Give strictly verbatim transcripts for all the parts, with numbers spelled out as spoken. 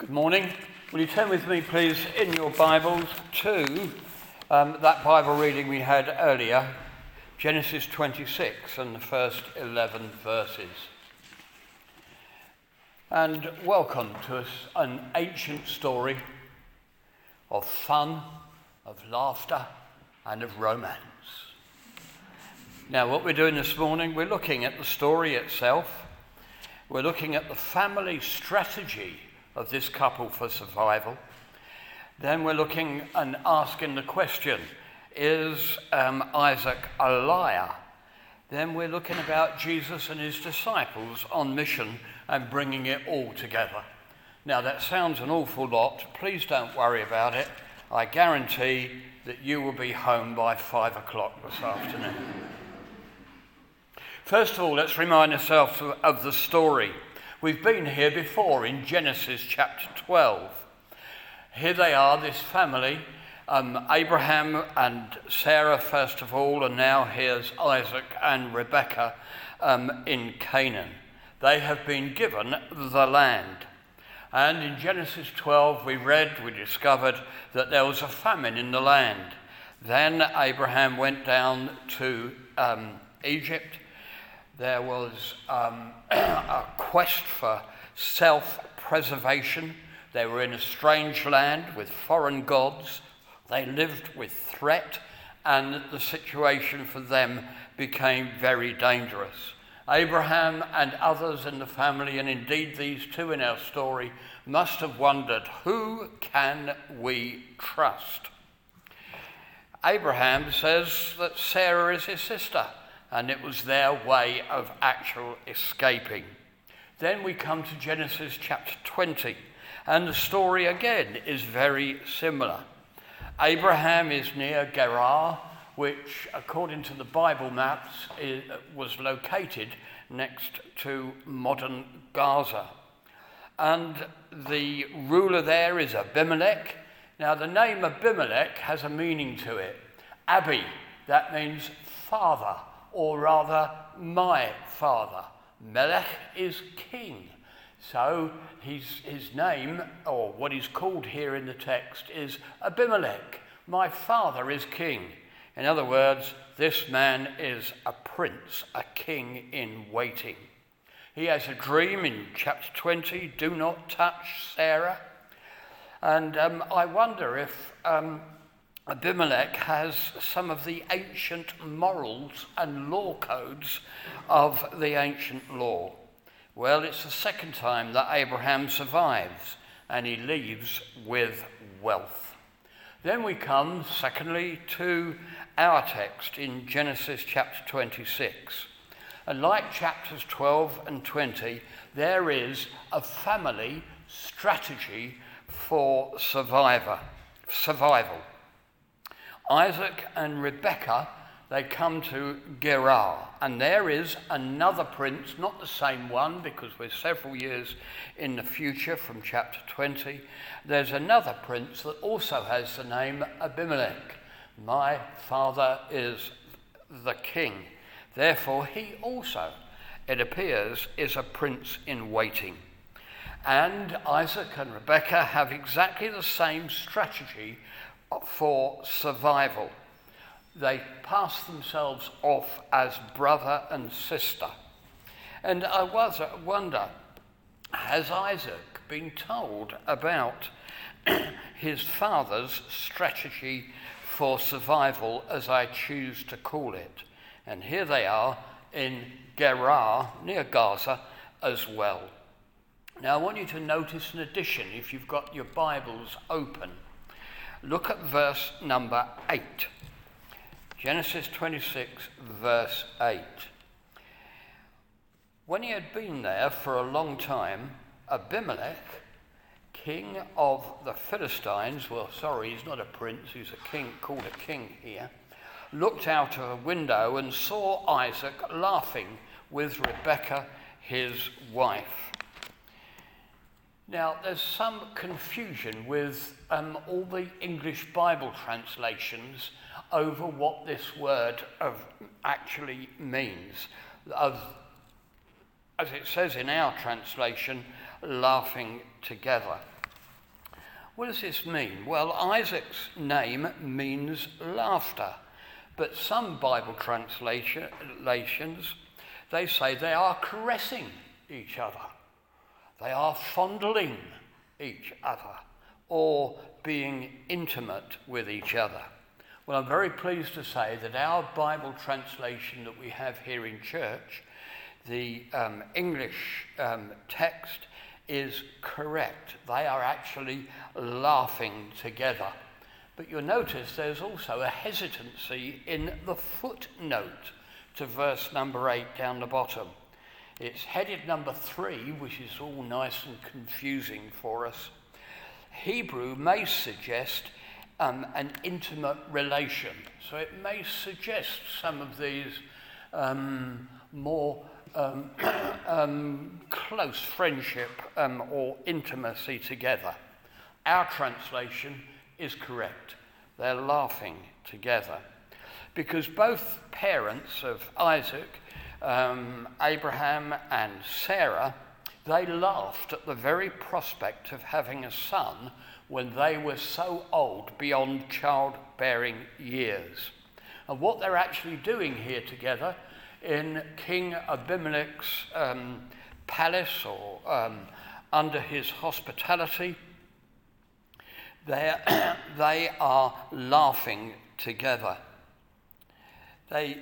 Good morning. Will you turn with me, please, in your Bibles to um, that Bible reading we had earlier, Genesis twenty-six and the first eleven verses. And welcome to us an ancient story of fun, of laughter, and of romance. Now, what we're doing this morning, we're looking at the story itself. We're looking at the family strategy of this couple for survival. Then we're looking and asking the question, is um, Isaac a liar? Then we're looking about Jesus and his disciples on mission and bringing it all together. Now that sounds an awful lot. Please don't worry about it. I guarantee that you will be home by five o'clock this afternoon. First of all, let's remind ourselves of, of the story. We've been here before in Genesis chapter twelve. Here they are, this family, um, Abraham and Sarah first of all, and now here's Isaac and Rebekah um, in Canaan. They have been given the land. And in Genesis twelve we read, we discovered that there was a famine in the land. Then Abraham went down to um, Egypt. There was um, a quest for self-preservation. They were in a strange land with foreign gods. They lived with threat, and the situation for them became very dangerous. Abraham and others in the family, and indeed these two in our story, must have wondered, who can we trust? Abraham says that Sarah is his sister, and it was their way of actual escaping. Then we come to Genesis chapter twenty, and the story again is very similar. Abraham is near Gerar, which according to the Bible maps is, was located next to modern Gaza. And the ruler there is Abimelech. Now the name Abimelech has a meaning to it. Abi, that means father, or rather, my father. Melech is king. So his, his name, or what he's called here in the text, is Abimelech. My father is king. In other words, this man is a prince, a king in waiting. He has a dream in chapter twenty, do not touch Sarah. And um, I wonder if um, Abimelech has some of the ancient morals and law codes of the ancient law. Well, it's the second time that Abraham survives, and he leaves with wealth. Then we come, secondly, to our text in Genesis chapter twenty-six. And like chapters twelve and twenty, there is a family strategy for survivor, survival. Isaac and Rebekah, they come to Gerar, and there is another prince, not the same one because we're several years in the future from chapter twenty. There's another prince that also has the name Abimelech. My father is the king. Therefore, he also, it appears, is a prince in waiting. And Isaac and Rebekah have exactly the same strategy for survival. They pass themselves off as brother and sister. And I was wonder, has Isaac been told about his father's strategy for survival, as I choose to call it? And here they are in Gerar, near Gaza, as well. Now I want you to notice an addition, if you've got your Bibles open. Look at verse number eight. Genesis twenty-six, verse eight. When he had been there for a long time, Abimelech, king of the Philistines, well, sorry, he's not a prince, he's a king, called a king here, looked out of a window and saw Isaac laughing with Rebekah, his wife. Now, there's some confusion with um, all the English Bible translations over what this word of actually means. Of, as it says in our translation, laughing together. What does this mean? Well, Isaac's name means laughter, but some Bible translations, they say they are caressing each other. They are fondling each other or being intimate with each other. Well, I'm very pleased to say that our Bible translation that we have here in church, the um, English um, text, is correct. They are actually laughing together. But you'll notice there's also a hesitancy in the footnote to verse number eight down the bottom. It's headed number three, which is all nice and confusing for us. Hebrew may suggest um, an intimate relation. So it may suggest some of these um, more um, um, close friendship um, or intimacy together. Our translation is correct. They're laughing together. Because both parents of Isaac, um, Abraham and Sarah, they laughed at the very prospect of having a son when they were so old beyond childbearing years. And what they're actually doing here together in King Abimelech's um, palace or um, under his hospitality, they are laughing together. They,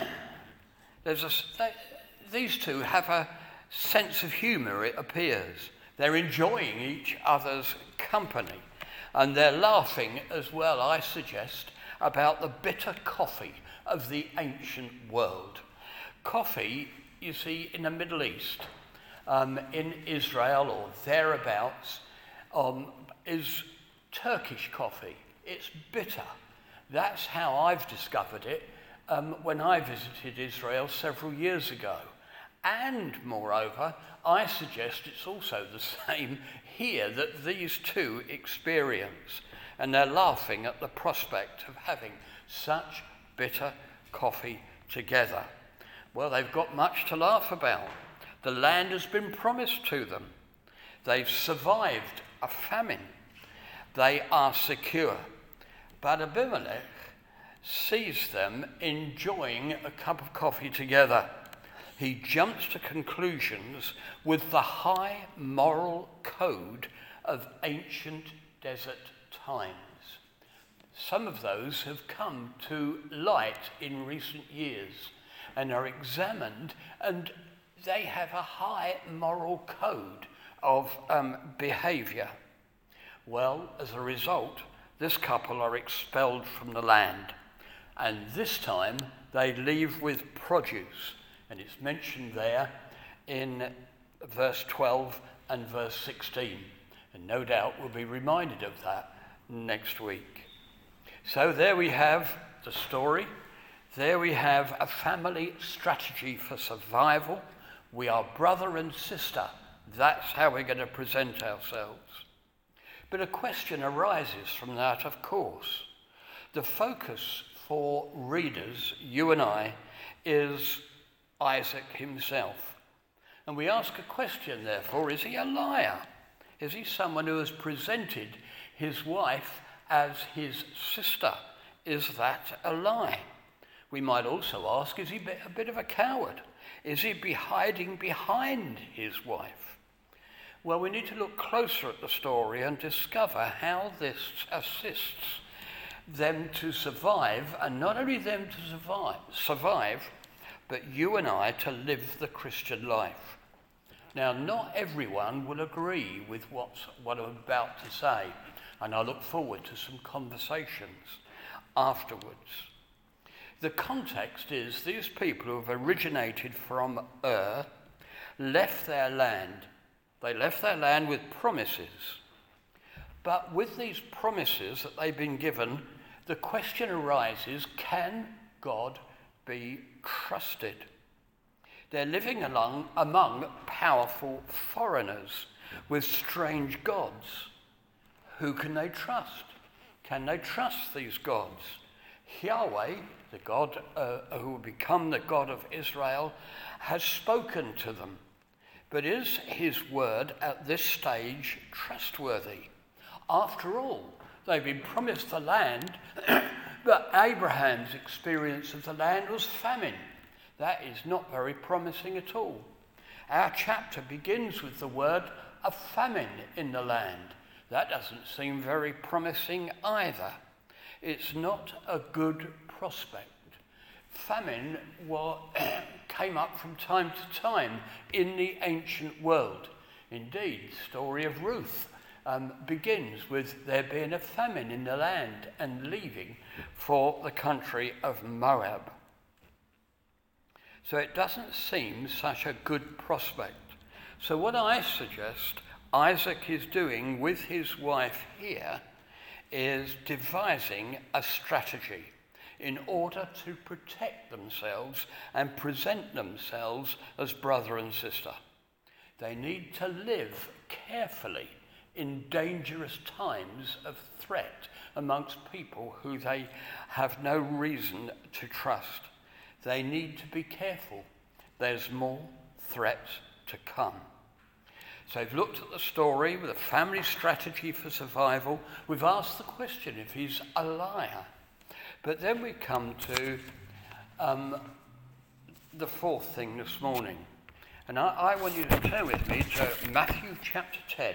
there's a, they, these two have a sense of humour, it appears. They're enjoying each other's company, and they're laughing as well, I suggest, about the bitter coffee of the ancient world. Coffee, you see, in the Middle East, um, in Israel or thereabouts, um, is Turkish coffee. It's bitter. That's how I've discovered it um, when I visited Israel several years ago. And moreover, I suggest it's also the same here that these two experience. And they're laughing at the prospect of having such bitter coffee together. Well, they've got much to laugh about. The land has been promised to them. They've survived a famine. They are secure. But Abimelech sees them enjoying a cup of coffee together. He jumps to conclusions with the high moral code of ancient desert times. Some of those have come to light in recent years and are examined, and they have a high moral code of um, behaviour. Well, as a result, this couple are expelled from the land, and this time they leave with produce, and it's mentioned there in verse twelve and verse sixteen, and no doubt we'll be reminded of that next week. So there we have the story. There we have a family strategy for survival. We are brother and sister. That's how we're going to present ourselves. But a question arises from that, of course. The focus for readers, you and I, is Isaac himself. And we ask a question, therefore, is he a liar? Is he someone who has presented his wife as his sister? Is that a lie? We might also ask, is he a bit of a coward? Is he be hiding behind his wife? Well, we need to look closer at the story and discover how this assists them to survive, and not only them to survive, survive, but you and I to live the Christian life. Now, not everyone will agree with what's, what I'm about to say, and I look forward to some conversations afterwards. The context is these people who have originated from Ur left their land. They left their land with promises. But with these promises that they've been given, the question arises, can God be trusted? They're living along, among powerful foreigners with strange gods. Who can they trust? Can they trust these gods? Yahweh, the God uh, who will become the God of Israel, has spoken to them. But is his word at this stage trustworthy? After all, they've been promised the land, but Abraham's experience of the land was famine. That is not very promising at all. Our chapter begins with the word a famine in the land. That doesn't seem very promising either. It's not a good prospect. Famine well, came up from time to time in the ancient world. Indeed, the story of Ruth um, begins with there being a famine in the land and leaving for the country of Moab. So it doesn't seem such a good prospect. So what I suggest Isaac is doing with his wife here is devising a strategy in order to protect themselves and present themselves as brother and sister. They need to live carefully in dangerous times of threat amongst people who they have no reason to trust. They need to be careful. There's more threats to come. So we've looked at the story with a family strategy for survival. We've asked the question if he's a liar. But then we come to um, the fourth thing this morning. And I, I want you to turn with me to Matthew chapter ten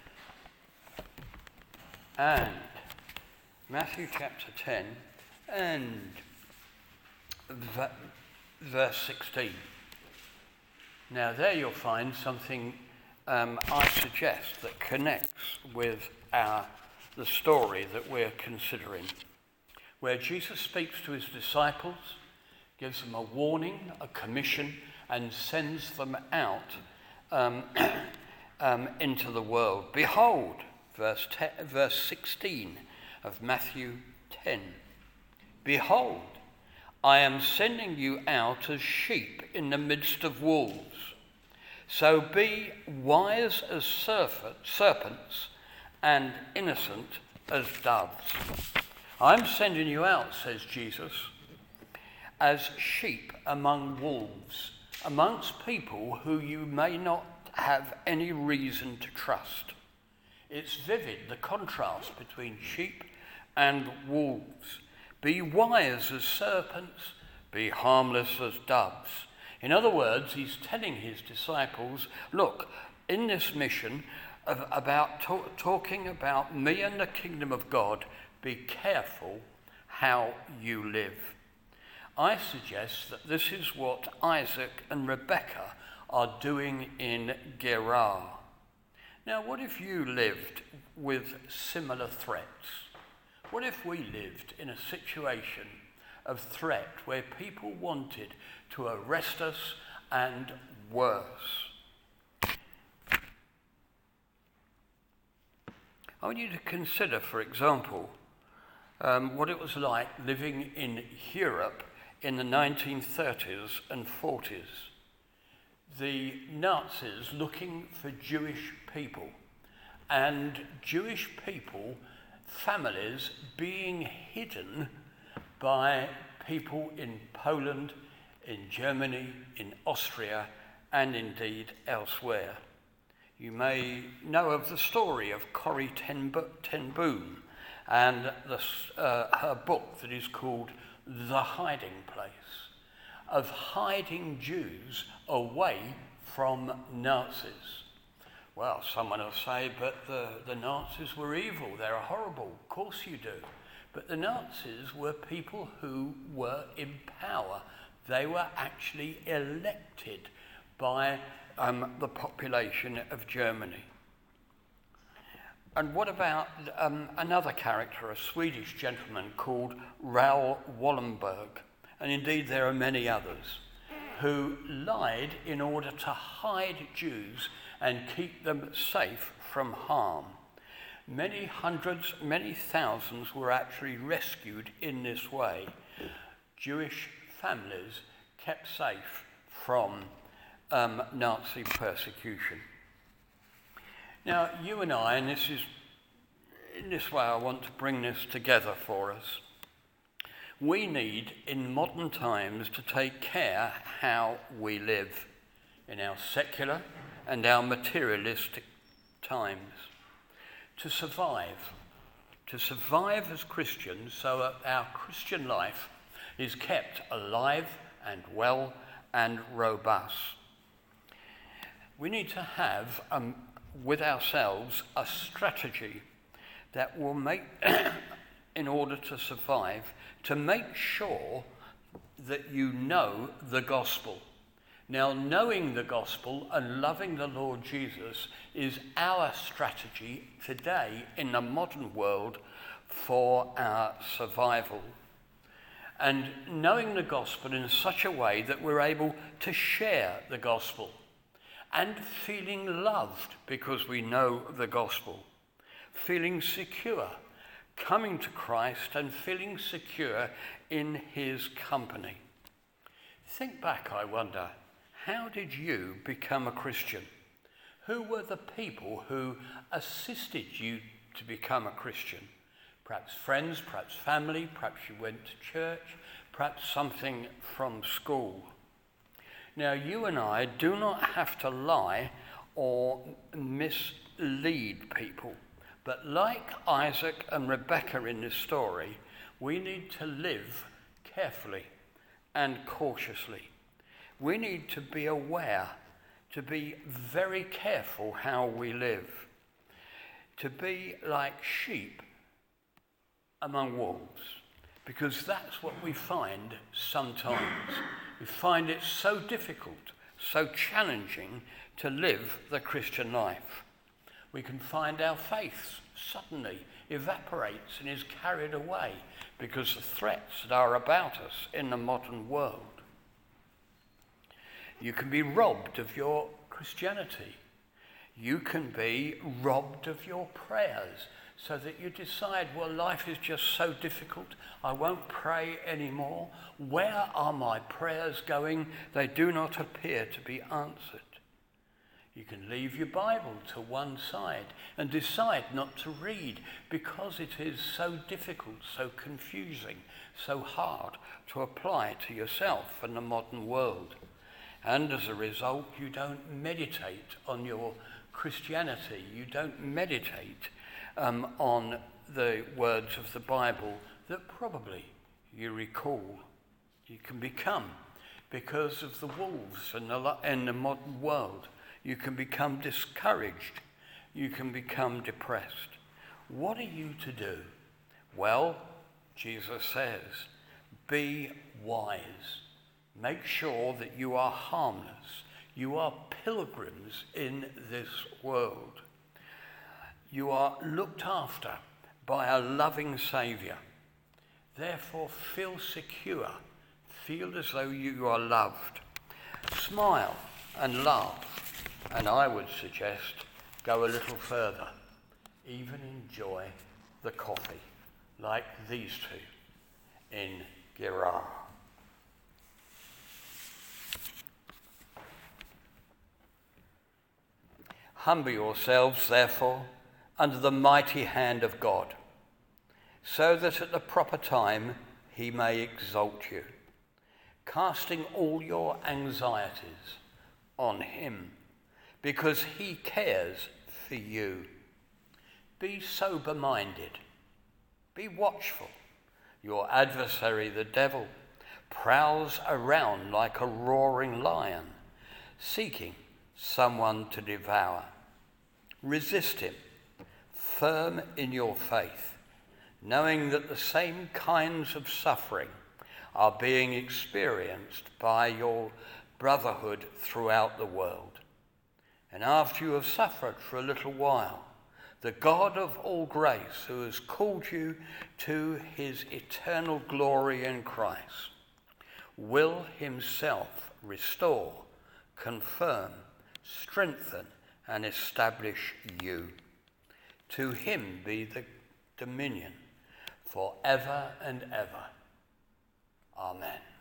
and Matthew chapter ten and v- verse sixteen. Now there you'll find something um, I suggest that connects with our the story that we're considering, where Jesus speaks to his disciples, gives them a warning, a commission, and sends them out um, um, into the world. Behold, verse, ten, verse sixteen of Matthew ten. Behold, I am sending you out as sheep in the midst of wolves. So be wise as serpents and innocent as doves. I'm sending you out, says Jesus, as sheep among wolves, amongst people who you may not have any reason to trust. It's vivid, the contrast between sheep and wolves. Be wise as serpents, be harmless as doves. In other words, he's telling his disciples, look, in this mission of about to- talking about me and the kingdom of God, be careful how you live. I suggest that this is what Isaac and Rebekah are doing in Gerar. Now, what if you lived with similar threats? What if we lived in a situation of threat where people wanted to arrest us and worse? I want you to consider, for example, um, what it was like living in Europe in the nineteen thirties and forties. The Nazis looking for Jewish people, and Jewish people, families being hidden by people in Poland, in Germany, in Austria, and indeed elsewhere. You may know of the story of Corrie ten Boom and the, uh, her book that is called The Hiding Place, of hiding Jews away from Nazis. Well, someone will say, but the, the Nazis were evil, they're horrible. Of course you do. But the Nazis were people who were in power. They were actually elected by um, the population of Germany. And what about um, another character, a Swedish gentleman called Raoul Wallenberg? And indeed there are many others who lied in order to hide Jews and keep them safe from harm. Many hundreds, many thousands were actually rescued in this way. Jewish families kept safe from um, Nazi persecution. Now, you and I, and this is, in this way I want to bring this together for us, we need in modern times to take care how we live in our secular and our materialistic times. to survive. To survive as Christians so that our Christian life is kept alive and well and robust. We need to have um, with ourselves a strategy that will make, in order to survive, to make sure that you know the gospel. Now, knowing the gospel and loving the Lord Jesus is our strategy today in the modern world for our survival. And knowing the gospel in such a way that we're able to share the gospel and feeling loved because we know the gospel, feeling secure, coming to Christ and feeling secure in his company. Think back, I wonder, how did you become a Christian? Who were the people who assisted you to become a Christian? Perhaps friends, perhaps family, perhaps you went to church, perhaps something from school. Now, you and I do not have to lie or mislead people, but like Isaac and Rebekah in this story, we need to live carefully and cautiously. We need to be aware, to be very careful how we live, to be like sheep among wolves, because that's what we find sometimes. We find it so difficult, so challenging to live the Christian life. We can find our faith suddenly evaporates and is carried away because the threats that are about us in the modern world. You can be robbed of your Christianity. You can be robbed of your prayers so that you decide, well, life is just so difficult, I won't pray anymore. Where are my prayers going? They do not appear to be answered. You can leave your Bible to one side and decide not to read because it is so difficult, so confusing, so hard to apply to yourself in the modern world. And as a result, you don't meditate on your Christianity. You don't meditate um, on the words of the Bible that probably you recall. You can become, because of the wolves in the, in the modern world, you can become discouraged. You can become depressed. What are you to do? Well, Jesus says, be wise. Make sure that you are harmless. You are pilgrims in this world. You are looked after by a loving Saviour. Therefore, feel secure. Feel as though you are loved. Smile and laugh. And I would suggest go a little further. Even enjoy the coffee, like these two in Gerar. Humble yourselves, therefore, under the mighty hand of God, so that at the proper time he may exalt you, casting all your anxieties on him, because he cares for you. Be sober-minded. Be watchful. Your adversary, the devil, prowls around like a roaring lion, seeking someone to devour. Resist him, firm in your faith, knowing that the same kinds of suffering are being experienced by your brotherhood throughout the world. And after you have suffered for a little while, the God of all grace, who has called you to his eternal glory in Christ, will himself restore, confirm, strengthen, and establish you. To him be the dominion forever and ever. Amen.